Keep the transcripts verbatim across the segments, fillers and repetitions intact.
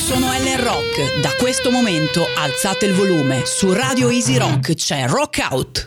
Sono Ellen Rock. Da questo momento alzate il volume. Su Radio Easy Rock c'è Rock Out.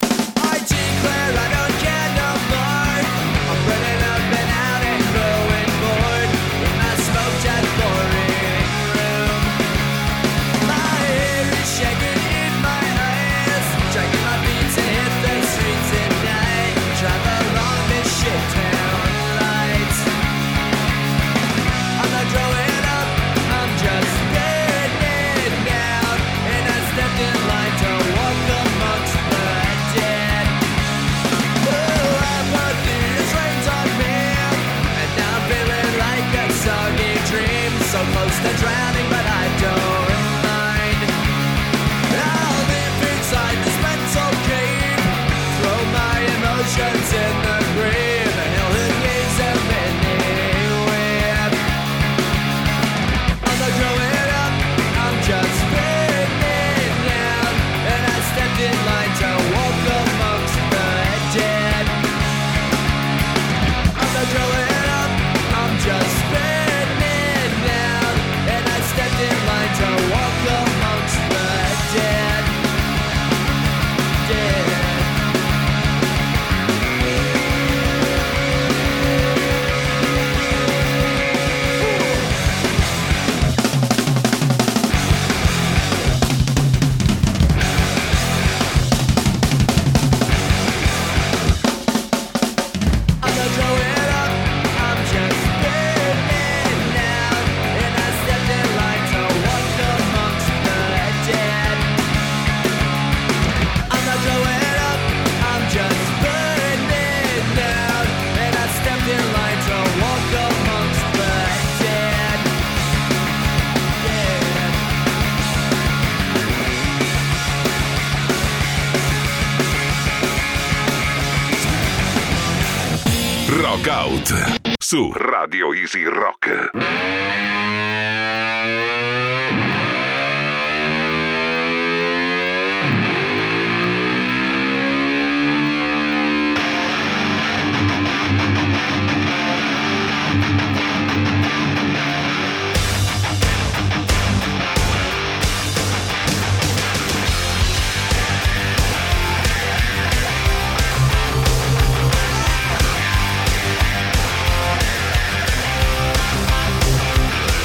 They're drowning, but I don't mind. I'll live inside this mental cave, throw my emotions in the grave, and hell who needs them anywhere. I'm not growing up, I'm just spinning down, and I stepped in line to walk amongst the dead. I'm not growing up, I'm just spinning in line to walk amongst the dead, dead. I'm not growing up, I'm just spinning down, and I stepped in line to walk amongst the dead. I'm not growing up, I'm just burning down, and I stepped in line to walk amongst the dead. Rock Out su Radio Easy Rock. Dead.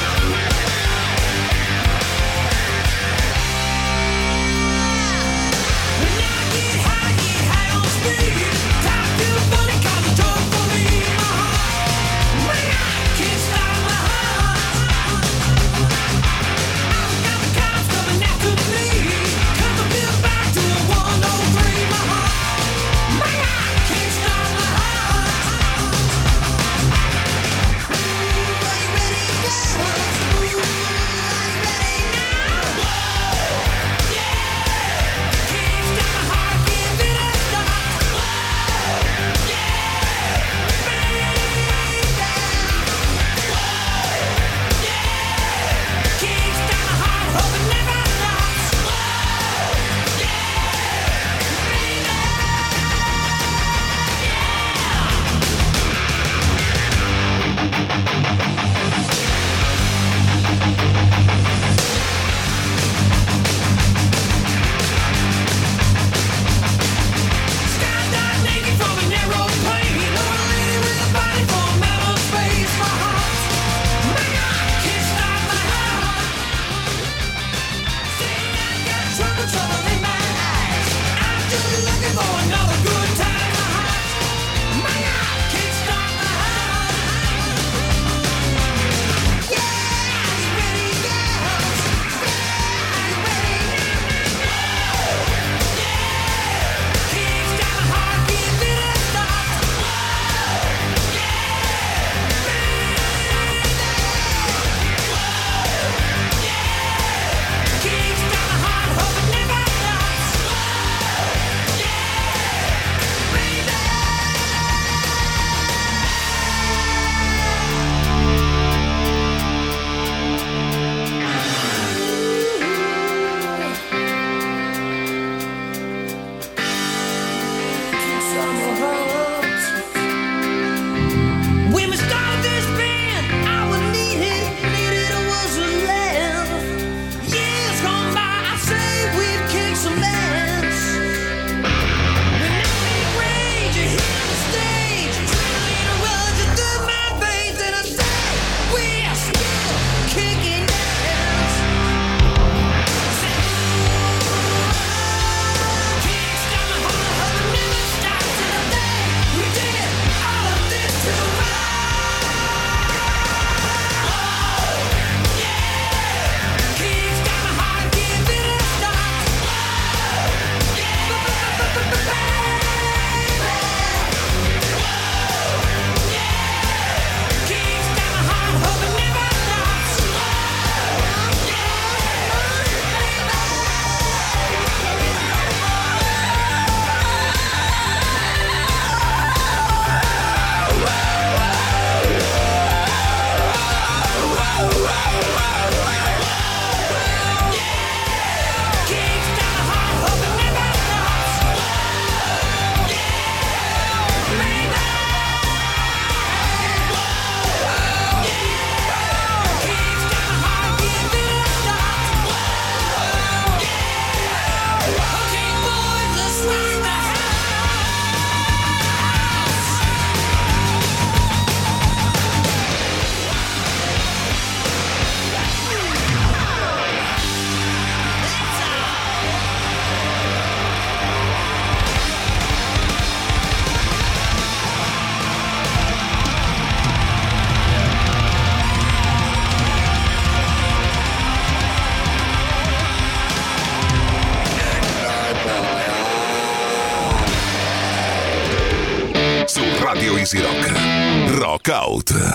Radio Easy Rock. Rock Out.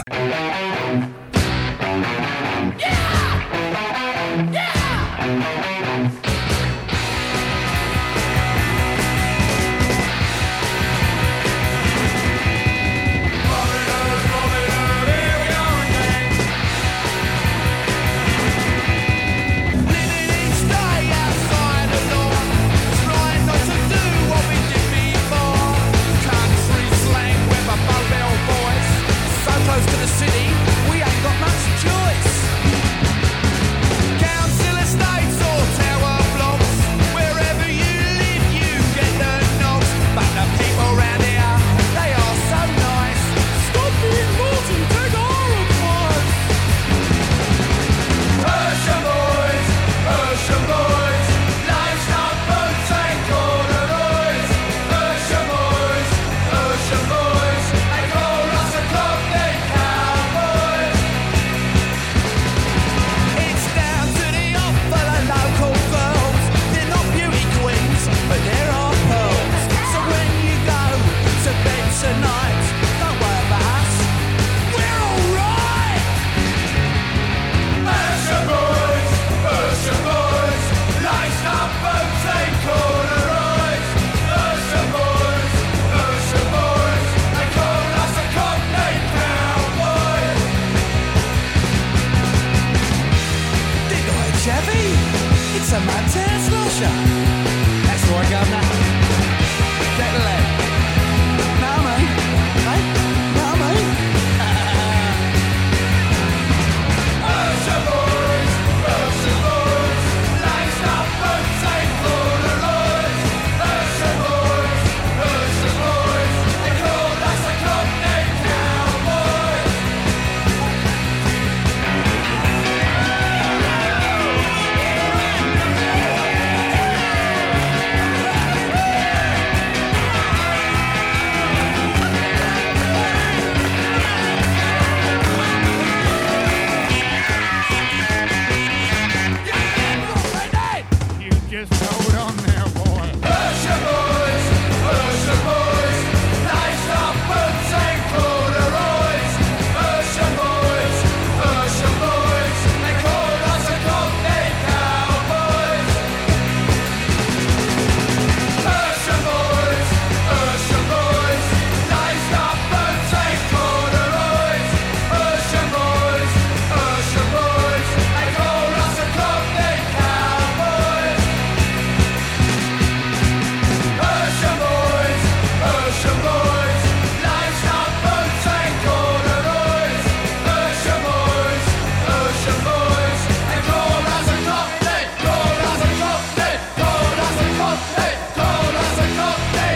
Close to the city, we ain't got much choice. Council estates or tower blocks, wherever you live, you get the knocks. But the people round here, they are so nice. Stop being naughty, take our advice. Ocean boys, ocean boys, life's not boats and corduroys. Ocean boys, ocean boys, they call us a cockney. But there are pearls, so when you go to bed tonight, don't worry about us, we're alright! Ocean boys, ocean boys, life's not boats and corduroys. Ocean boys, ocean boys, they call us a cockney cowboys. Dig-eye, Chevy, it's a mad tear slosher. Before I go now, get the leg. Now, mate. Hey? Now, mate. Ocean boys, ocean boys, life's not boats and corduroys. Ocean boys, ocean boys, they call us a cockney cowboys. Just hold on now, boy. Ocean boys, ocean boys, life's not boats and corduroys. Ocean boys, ocean boys, they call us a cockney cowboys. Ocean boys, ocean boys, life's not boats and corduroys. Ocean boys, ocean boys, they call us a cockney cowboys. Ocean boys, ocean boys, life's not boats and corduroys. Ocean boys, ocean boys, they call us a cockney, call us a cockney, call us a cockney, call us a cockney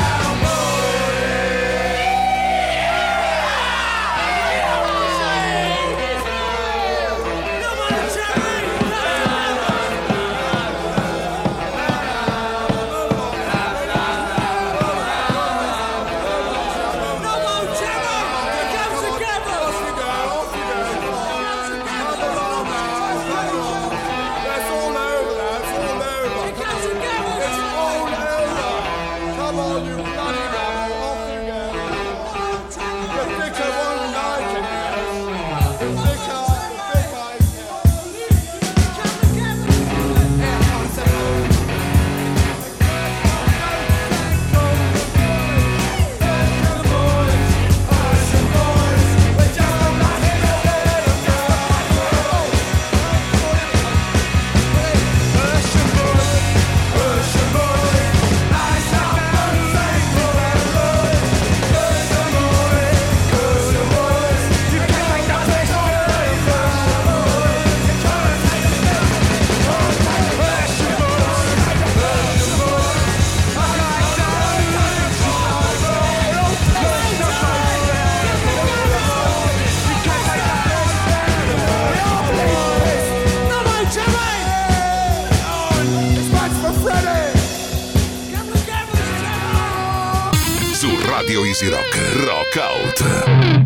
That's all over, that's all over. It's all over. Come on, you bloody rabble, off you go. The vicar won't like it, yes. The vicar, the vicar is here. Radio Easy Rock, Rock Out.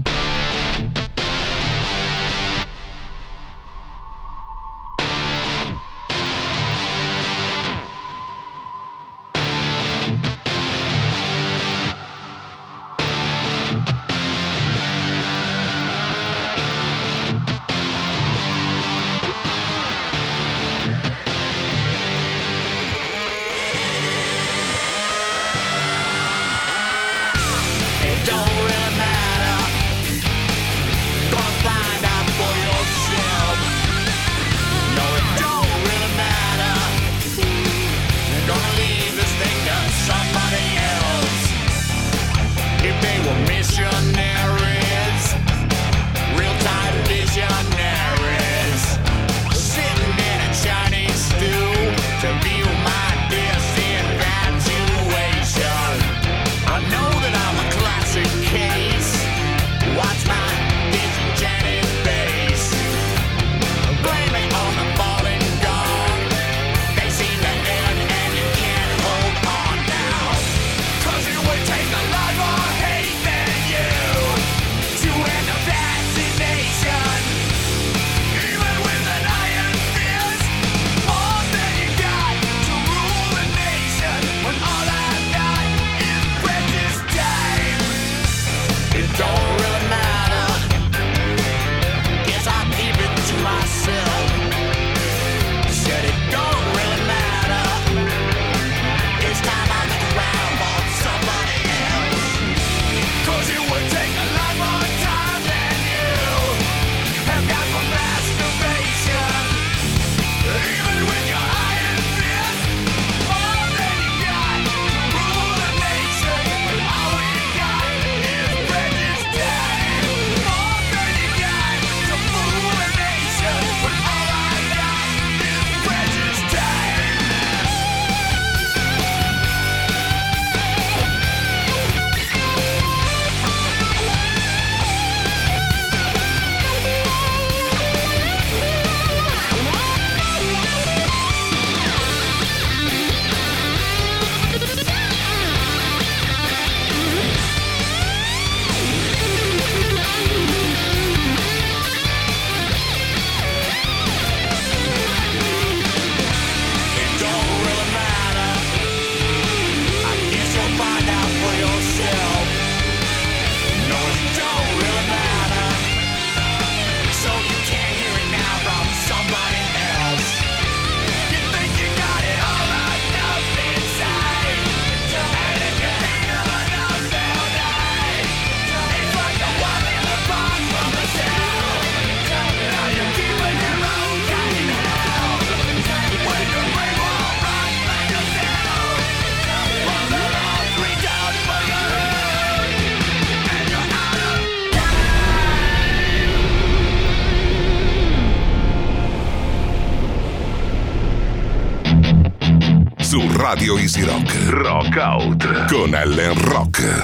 su Radio Easy Rock. Rock Out con Ellen Rock.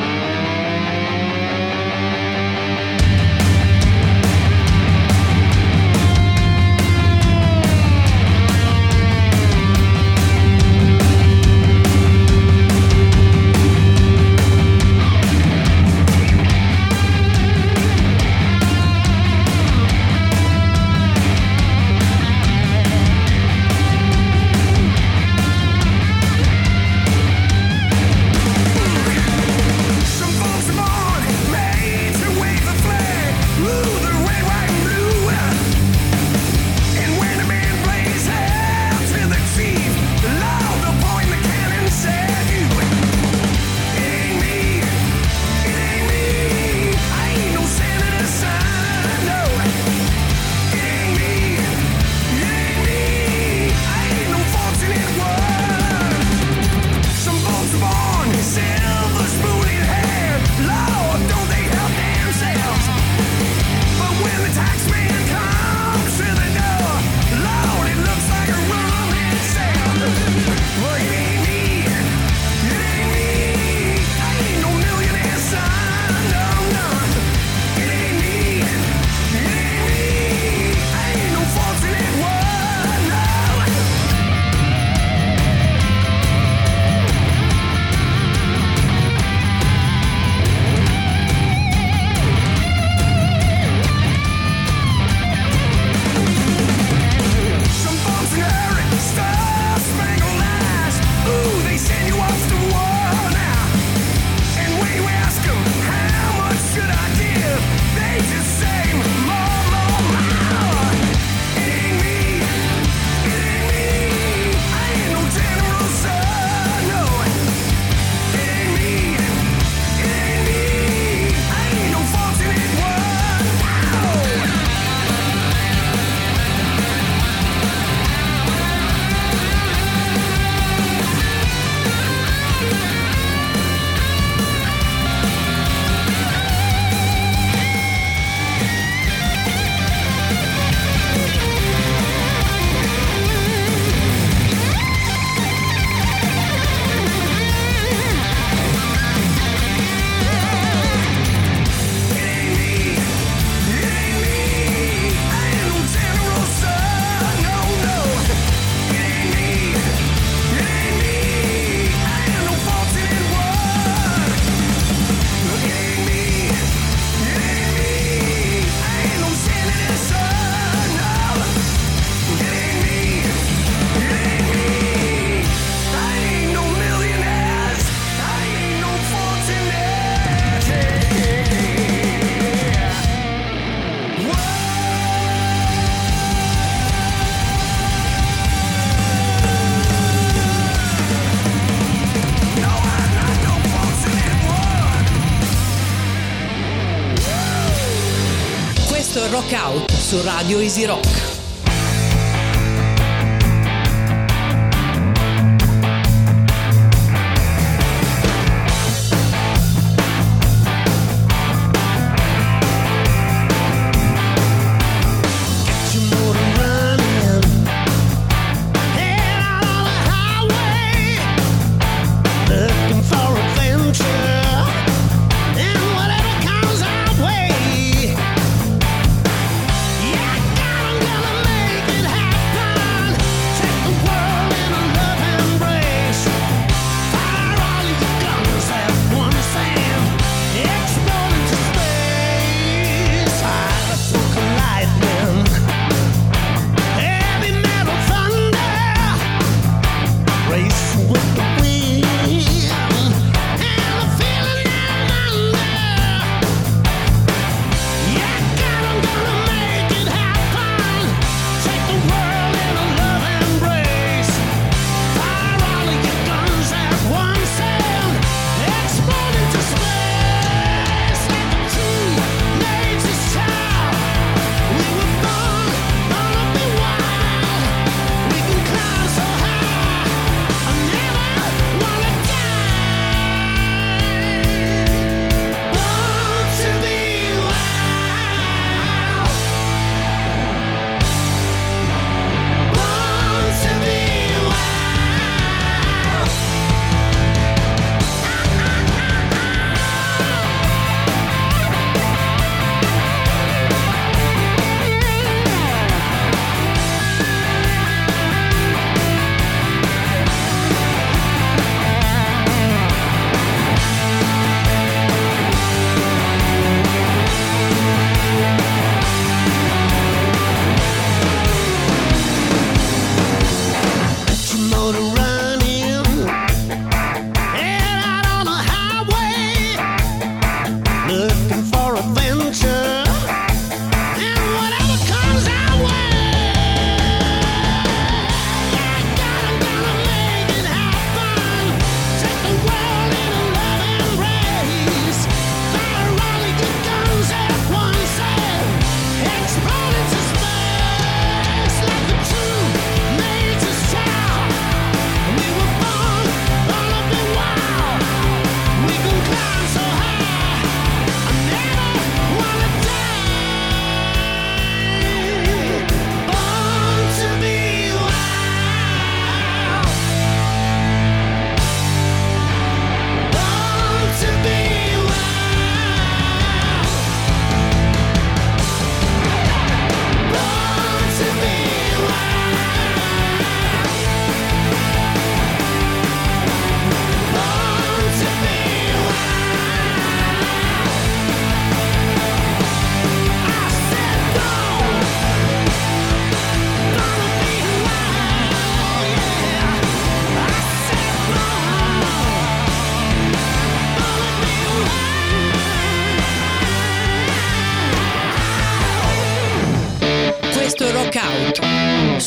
Rock Out su Radio Easy Rock. Yeah, I'm gonna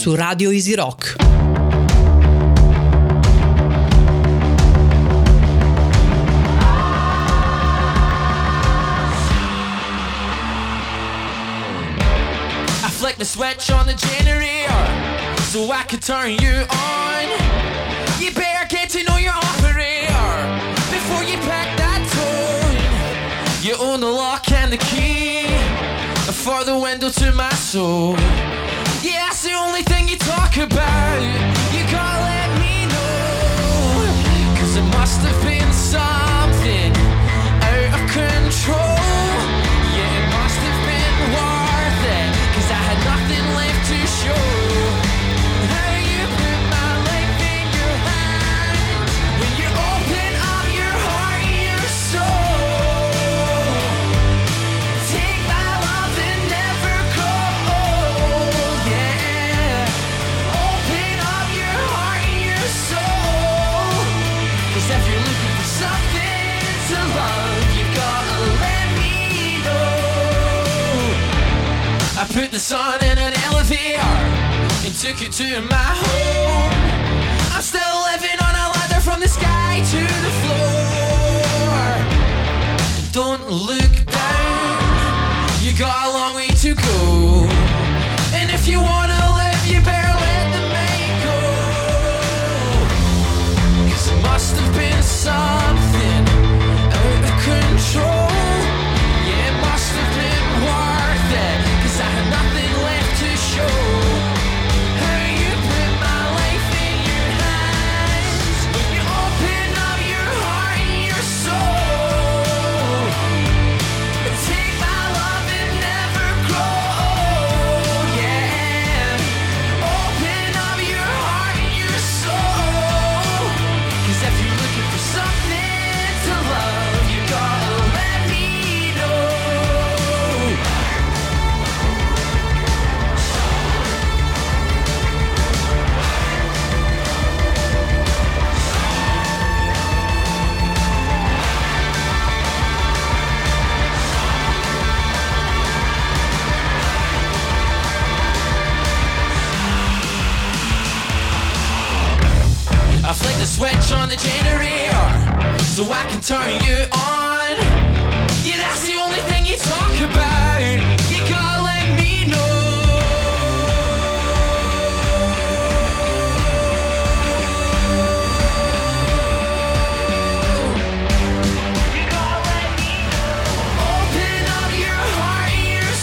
su Radio Easy Rock. I flick the switch on the generator so I can turn you on. You better get to know your operator before you pack that tune. You own the lock and the key for the window to my soul. Yeah, that's the only thing you talk about. You gotta let me know, 'cause it must have been something out of control. Yeah, it must have been worth it, 'cause I had nothing left to show. How you put my life in your hands when you open up your heart and your soul. Take my love and never grow old, yeah. Open up your heart and your soul, 'cause if you're looking for something to love, you gotta let me know. I put the sun in an elevator and took it to my home. I'm still living on a ladder from the sky to the floor. Don't look down, you got a long way to go. And if you wanna live, you better let the main go. 'Cause it must have been something out of control. Yeah, it must have been worth it, 'cause I had nothing left to show. How you put my life in your hands when you open up your heart and your soul. Take my love and never grow old, yeah. Open up your heart and your soul, 'cause if you're looking for something to love, you gotta let me know. I flick the switch on the generator so I can turn you on. Yeah, that's the only thing you talk about. You gotta let me know. You gotta let me know. Open up your heart and your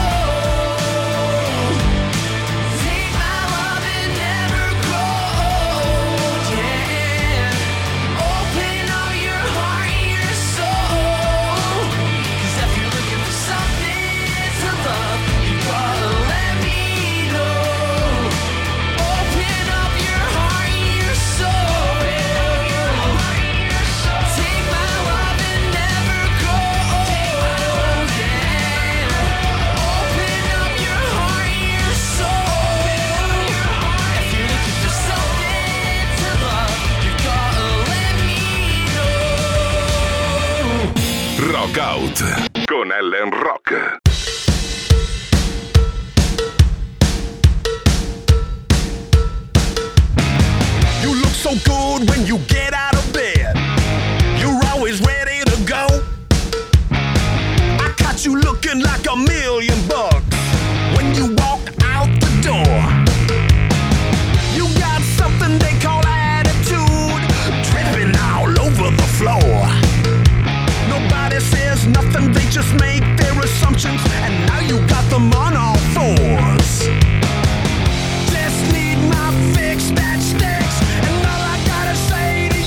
soul. Take my love and never grow old, yeah. Open up your heart and your soul, 'cause if you're looking for something to love, you gotta let me know. Open up your heart and your soul. Take my love and never grow old, yeah. Open up your heart and your soul. If you're looking for something to love, you gotta let me know. Rock Out con Ellen Rock. You look so good when you get out of bed. You're always ready to go. I caught you looking like a million bucks when you walked out the door. You got something they call attitude, dripping all over the floor. Nobody says nothing, they just make their assumptions, and now you got them on all fours. Just need my fix that sticks, and all I gotta say to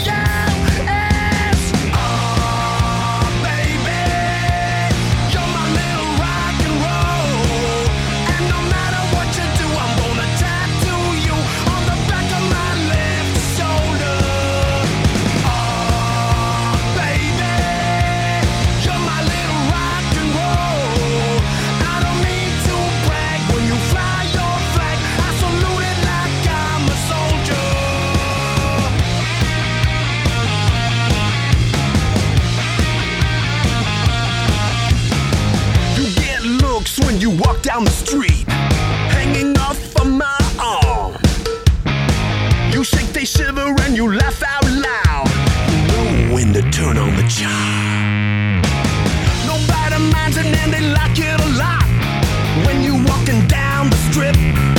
shiver and you laugh out loud. You know when to turn on the charm. Nobody minds it and they like it a lot. When you walking down the strip,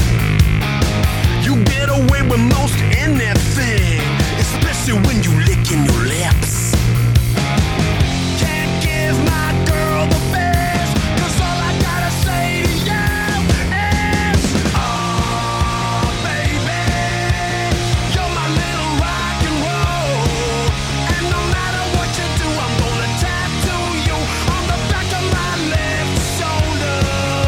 you get away with most anything, especially when you licking your lips. Can't give my girl the best, 'cause all I gotta say to you is, oh baby, you're my little rock and roll. And no matter what you do, I'm gonna tattoo you on the back of my left shoulder.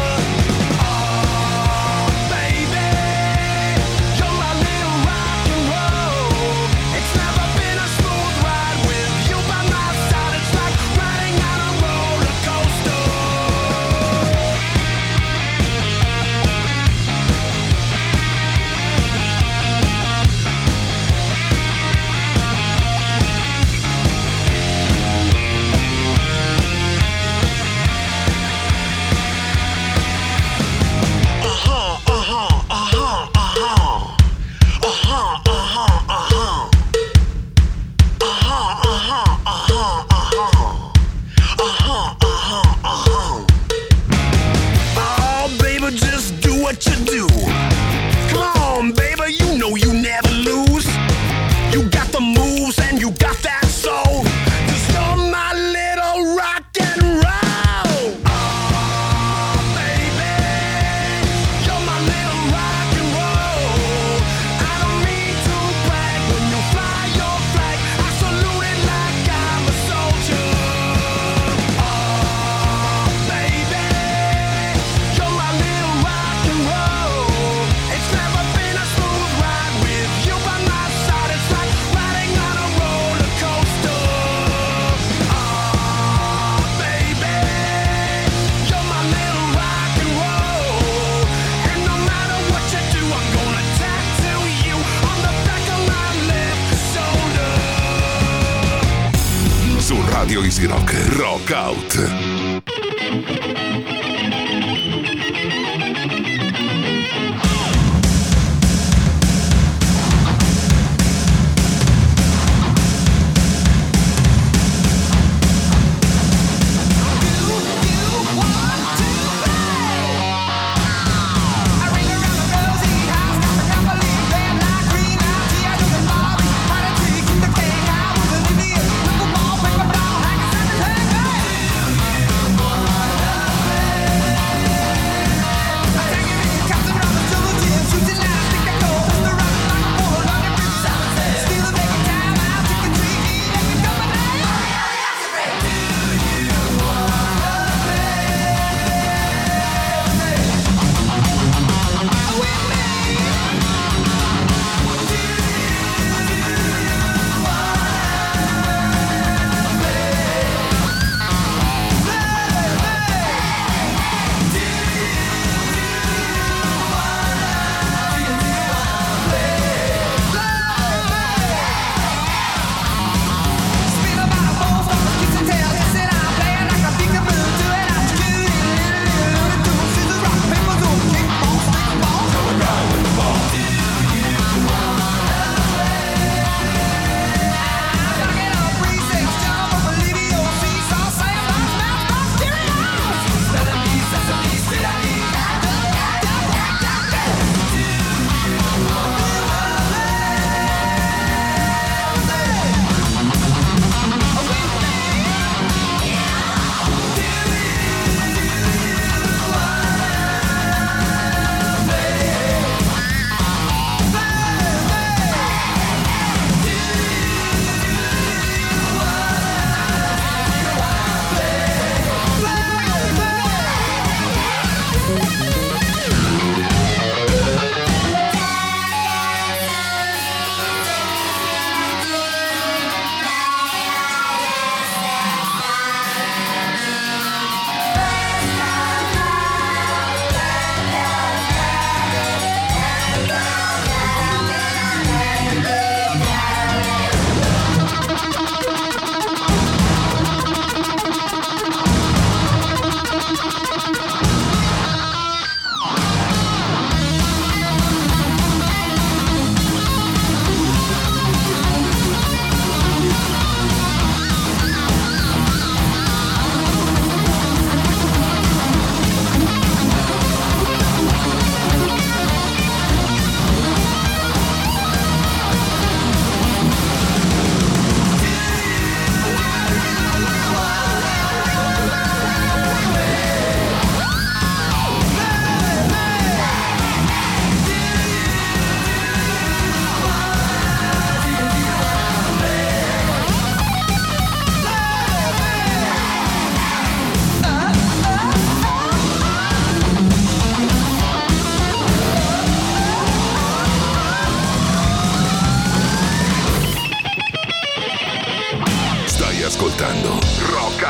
Oh baby, you're my little rock and roll. It's never been a smooth ride with you by my side. It's like riding on a roller coaster. Uh-huh, uh-huh, uh-huh, uh-huh. Uh-huh, uh-huh, uh-huh. Uh-huh, uh-huh, uh-huh, uh-huh. Uh-huh, uh-huh, uh-huh. Oh, baby, just do what you do. Come on, baby, you know you never lose. You got the moves and you got that soul. 'Cause you're my little rock and roll. Oh, baby, you're my little rock and roll. I don't mean to brag, when you fly your flag, I salute it like I'm a soldier. Oh, baby, you're my little rock and roll. It's never been a smooth ride with you by my side. It's like riding on a roller coaster. Oh, baby, you're my little rock and roll. And no matter what you do, I'm gonna tattoo you on the back of my left shoulder. Su Radio Easy Rock, Rock Out. Ball, pick up down, hang a second, hang, hey.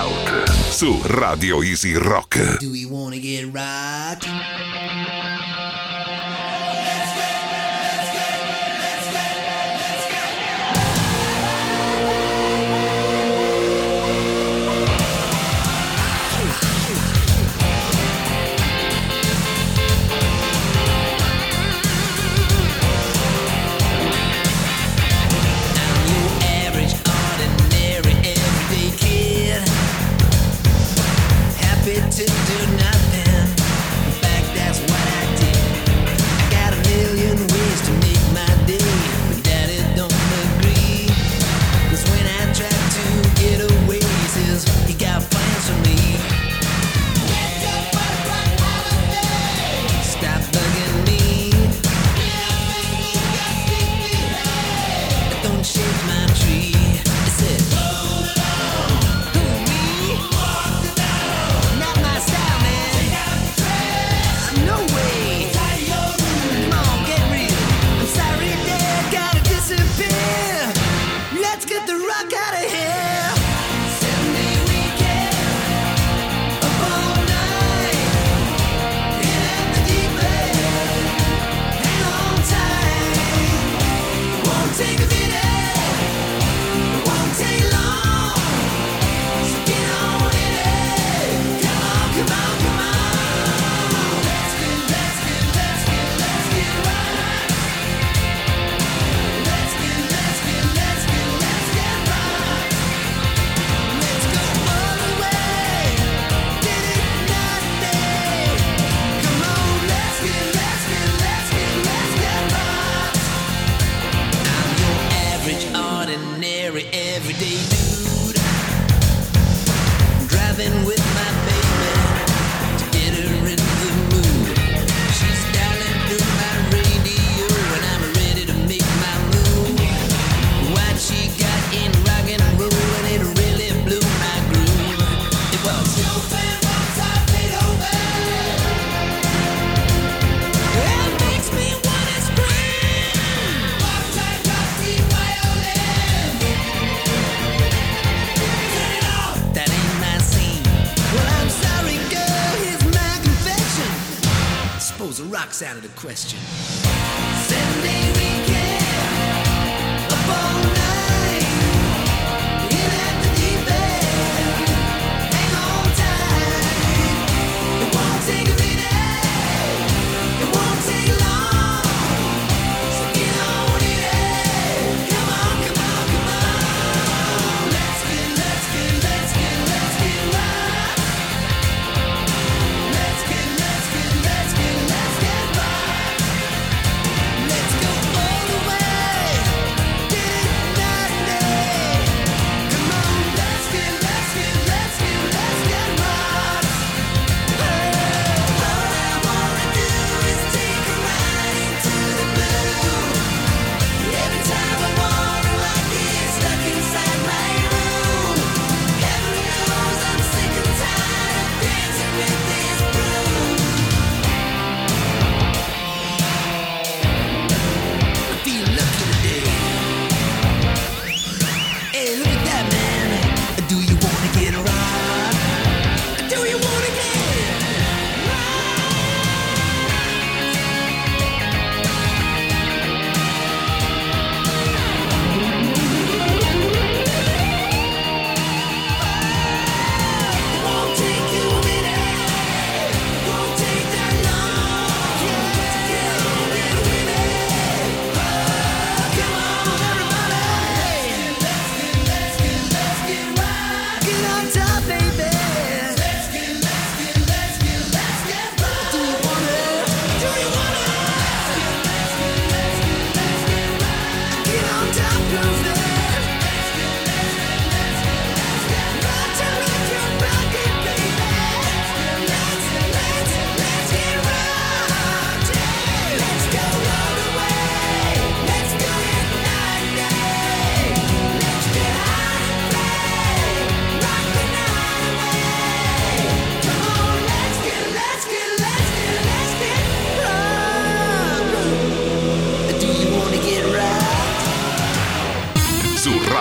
Out su Radio Easy Rock. Do we wanna get rocked? To do nothing. In fact, that's what I did. I got a million ways to make my day, but daddy don't agree. Cause when I try to get away, he says he got plans for me. Stop bugging me. Don't shake my tree. He said, everyday dude, driving with my baby to get her in the mood. She's dialing through my radio and I'm ready to make my move. What she got in rock and roll and it really blew my groove. It was Chopin, Mozart, Beethoven. It makes me wanna scream. Mozart, Rossi, violin. That ain't my scene. Well, I'm sorry, girl, here's my confession. Suppose the rock's out of the question. Sunday weekend, up all night, in at the deep end, hang on tight. It won't take a minute, it won't take long. So get on in, come on, come on, come on. Let's get, let's get, let's get, let's get right. Let's get, let's get, let's get, let's get right. Let's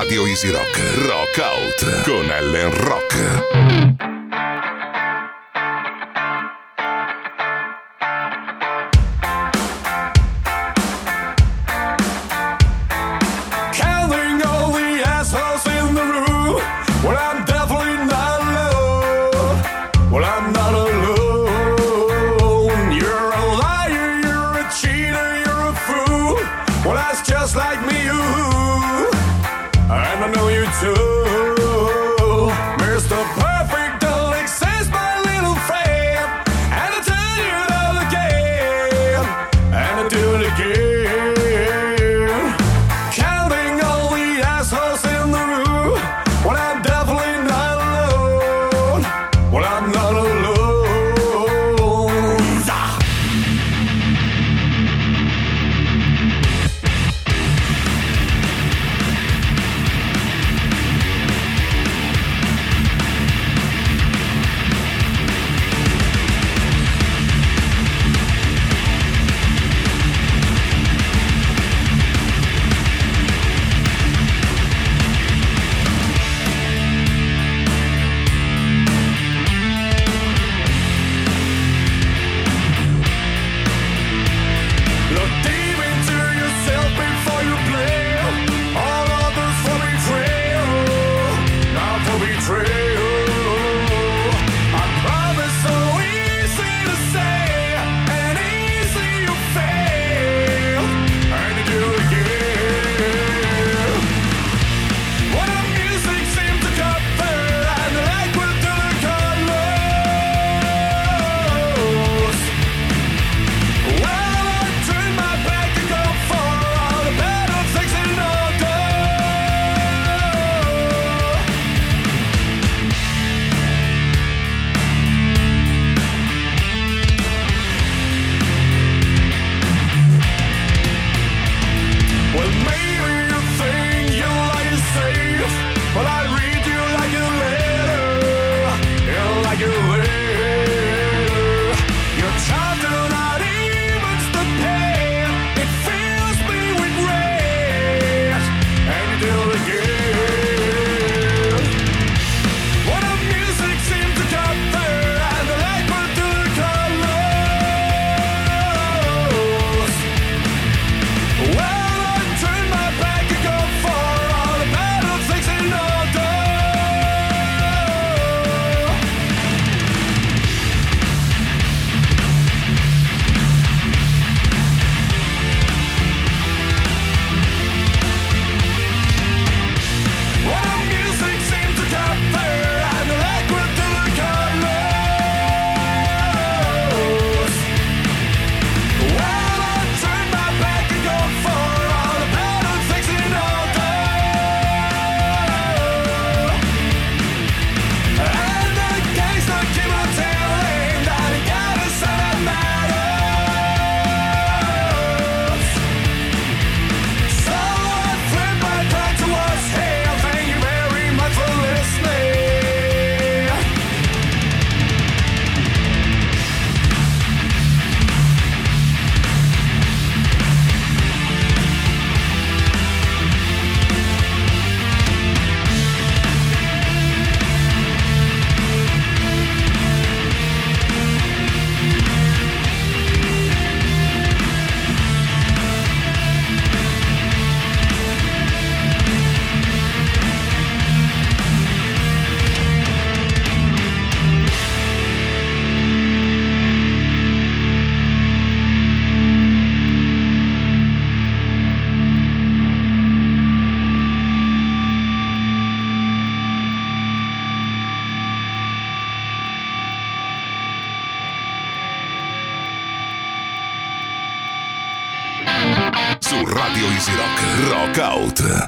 Radio Easy Rock, Rock Out con Ellen Rock. Counting all the assholes in the room. Well, I'm definitely not alone. Well, I'm not alone. You're a liar, you're a cheater, you're a fool. Well, that's just like me, ooh. And I know you too. Mister Perfect don't exist, my little friend. And I tell you that again. And I do it again. Counting all the assholes in the room. Well, I'm definitely not alone. Well, I'm not alone. Ah. Look deep into yourself before you play. All others for betrayal, not for betrayal. I promise, so easy to say, and easy you fail, and you do it again. When the music seems to cut through, and the light will do the colors. Well, I turn my back and go for all the better things in order. Well, maybe you think you like it safe. Well, I read you like a letter, yeah, like a letter. Your child do not even the pain. It fills me with rage, and you do it again. When the music seems to cut through, and the light will do the colors. Well, I turn my back and go for all the better things in order. When the music seems to cut through, and the light will do the colors. Well, I turn my back and go for all the better things in order. And the gangster keep on telling that he got a son that matters. So I flip my back towards him. Thank you very much for listening. Su Radio Easy Rock, Rock Out.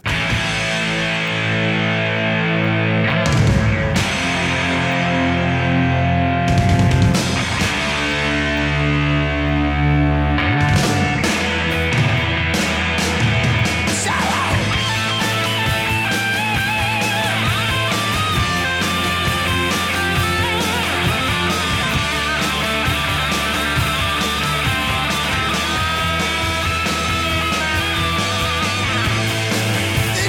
This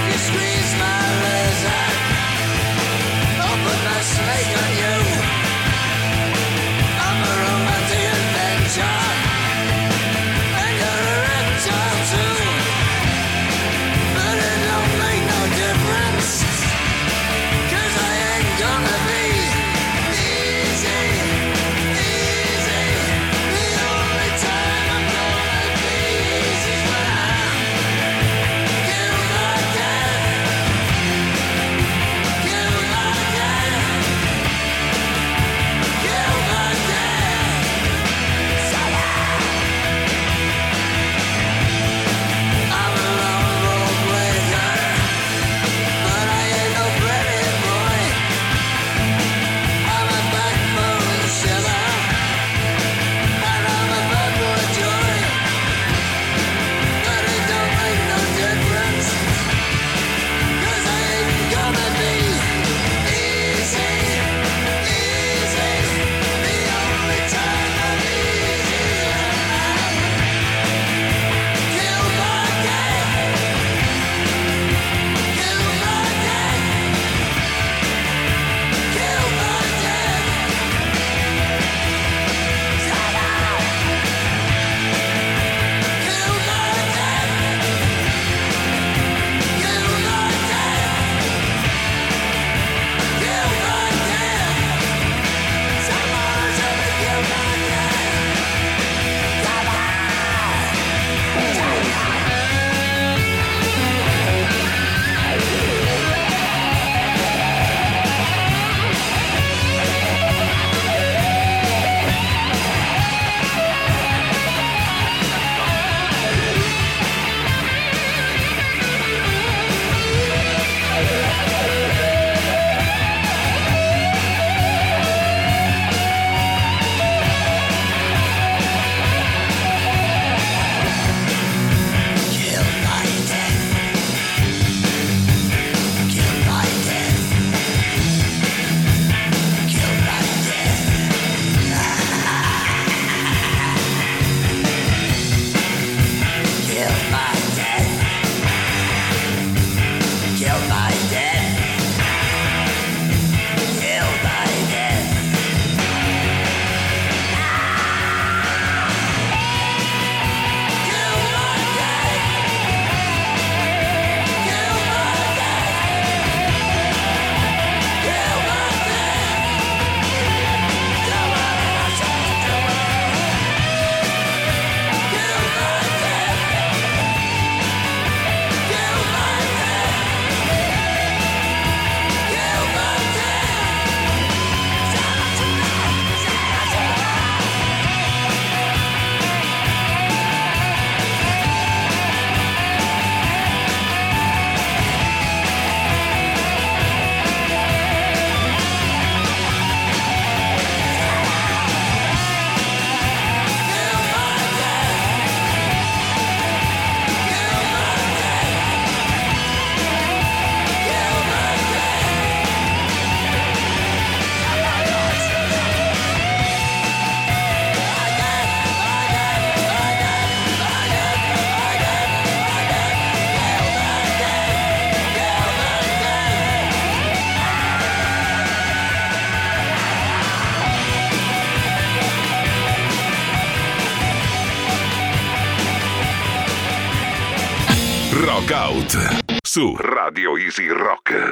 Rock Out su Radio Easy Rock.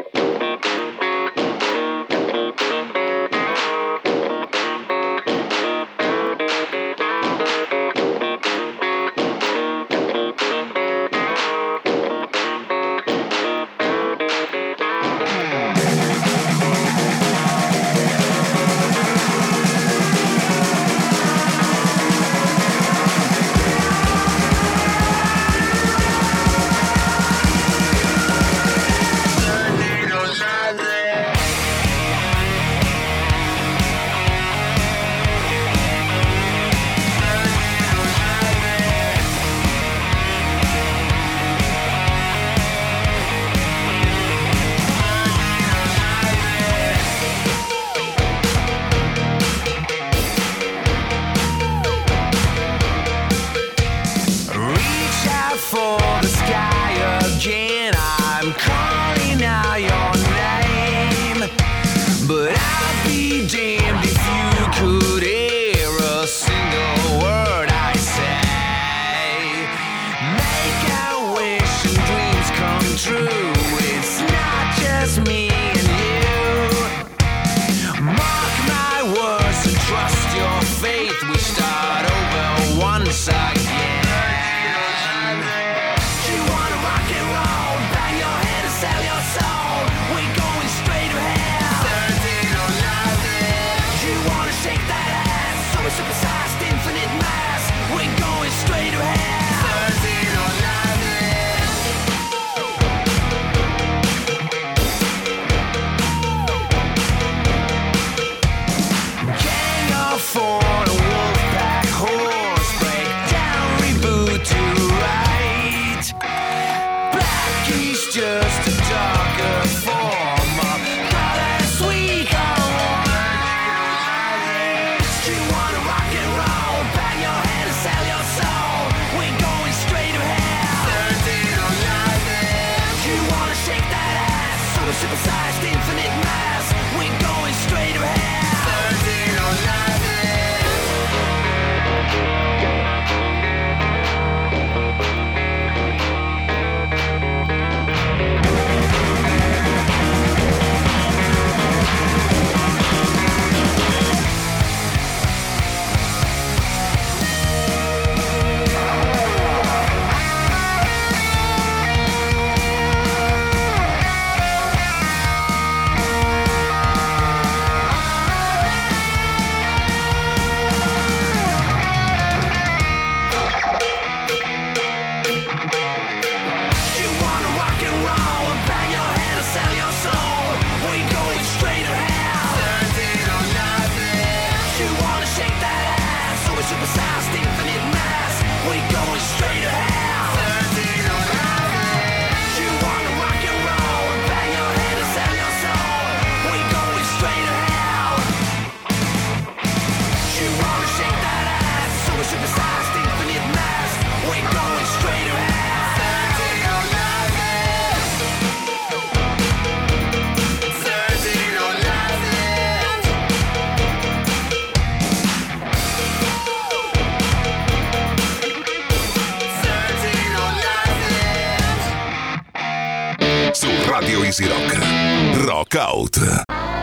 Radio Easy Rock. Rock Out.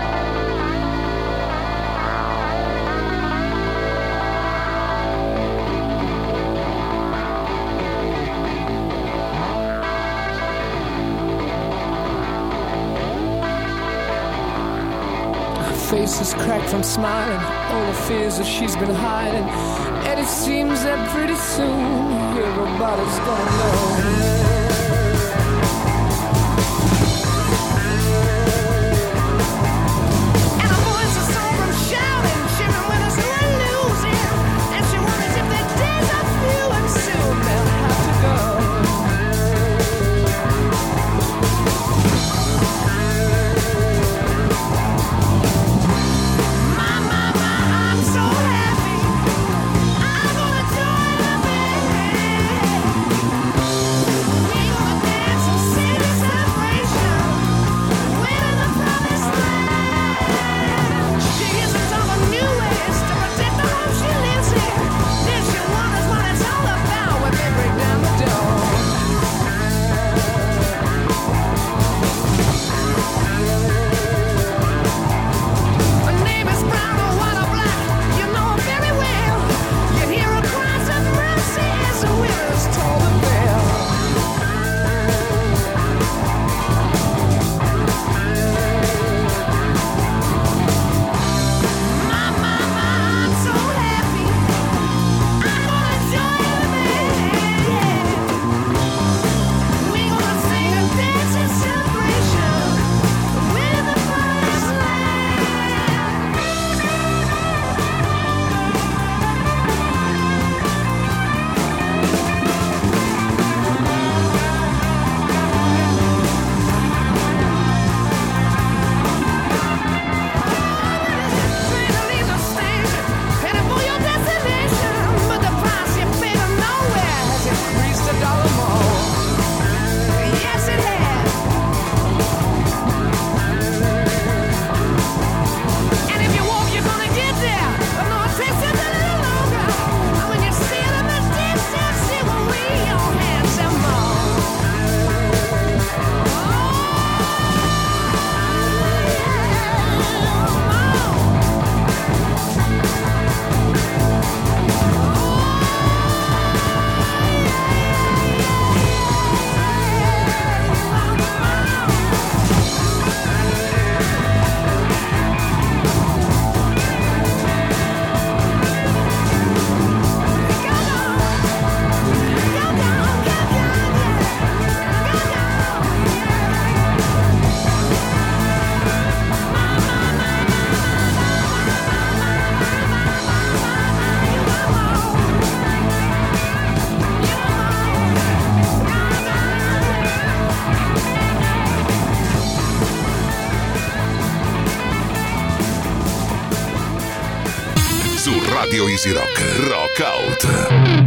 Face is cracked from smiling, all the fears that she's been hiding, and it seems that pretty soon everybody's gonna know. Radio Easy Rock, Rock Out.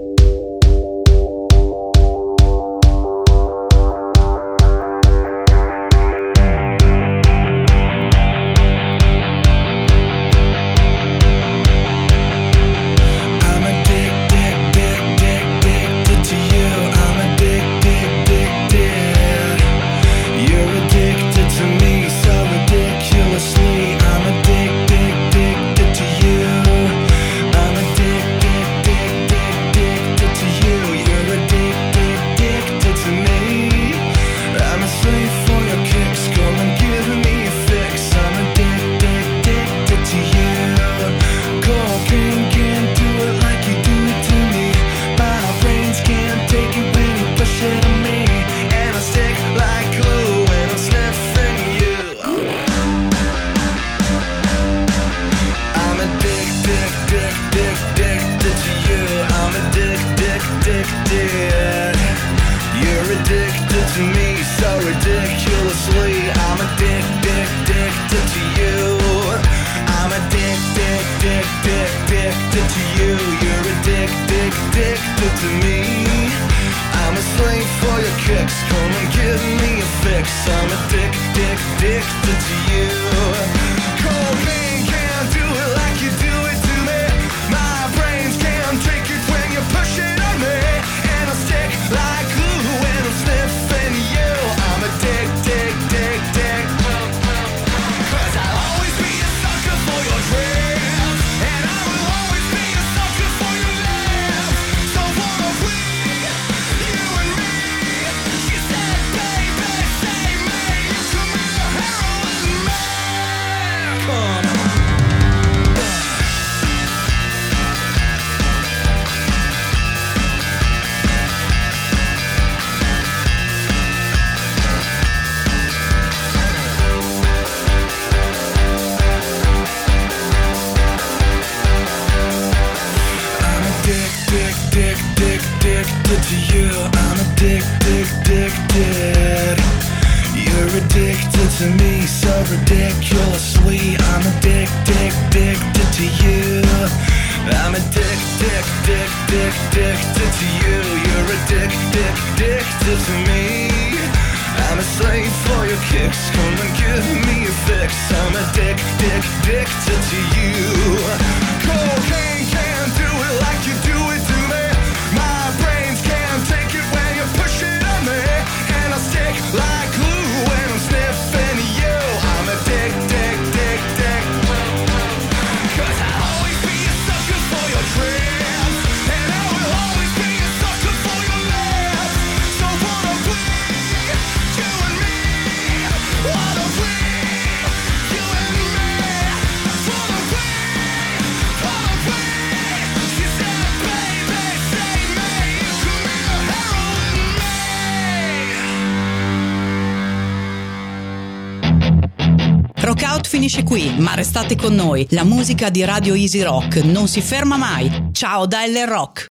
Finisce qui, ma restate con noi. La musica di Radio Easy Rock non si ferma mai. Ciao da L Rock.